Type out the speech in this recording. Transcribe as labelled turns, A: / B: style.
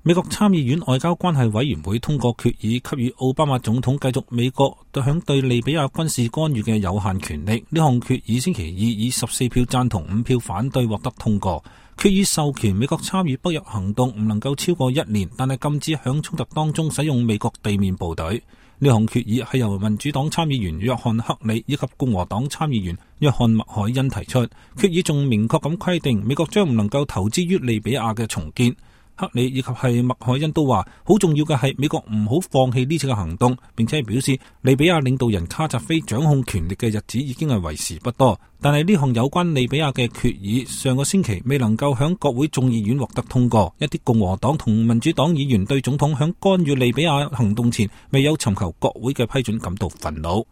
A: 美國參議院外交關係委員會通過決議，給予奧巴馬總統繼續美國響對利比亞軍事干預嘅有限權力。呢項決議星期二以14票贊同5票反對獲得通過。決議授權美國參與北約行動唔能夠超過1年，但係禁止響衝突當中使用美國地面部隊。呢項決議係由民主黨參議員約翰克里以及共和黨參議員約翰麥凱恩提出。決議仲明確咁規定，美國將唔能夠投資於利比亞嘅重建。克里以及係麥凱恩都話，好重要嘅係美國唔好放棄呢次嘅行動，並且表示利比亞領導人卡扎菲掌控權力嘅日子已經係為時不多。但係呢項有關利比亞嘅決議上個星期未能夠響國會眾議院獲得通過，一啲共和黨同民主黨議員對總統響干預利比亞行動前未有尋求國會嘅批准感到憤怒。